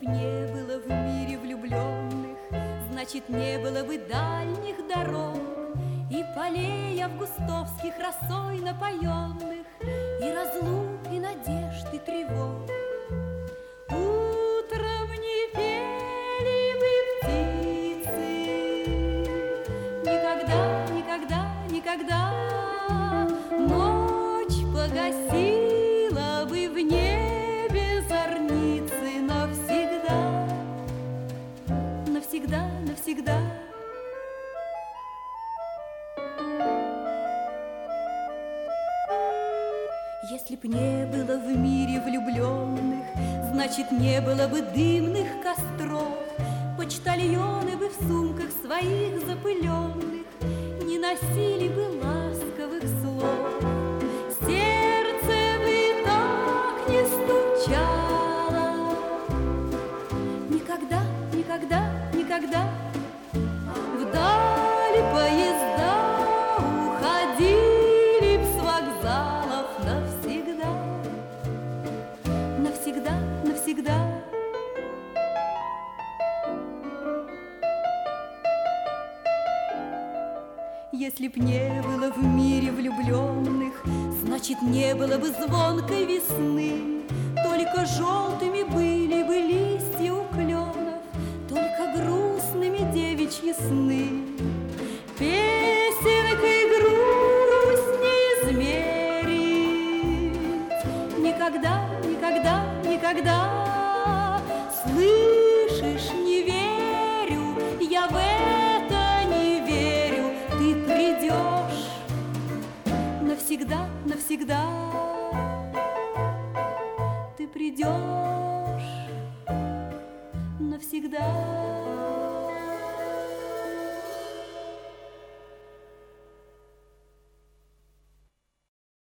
б не было в мире влюбленных, значит, не было бы дальних дорог и полей августовских росой напоенных, и разлук, и надежд, и тревог. Утром не пели бы птицы, никогда, никогда, никогда. Ночь погасила бы в небе зорницы навсегда, навсегда, навсегда. Если б не было в мире влюбленных, значит, не было бы дымных костров, почтальоны бы в сумках своих запыленных не носили бы ласковых слов. Сердце бы так не стучало никогда, никогда, никогда. Вдаль поезда уходили б с вокзалов навсегда, навсегда, навсегда. Если б не было в мире влюбленных, значит, не было бы звонкой весны. Только желтыми были бы листья у кленов, только грустными девичьи сны. Песенкой грусть не измерить никогда, никогда, никогда. Слышишь, не верю, я в это не верю. Ты придешь навсегда, навсегда. Ты придешь навсегда.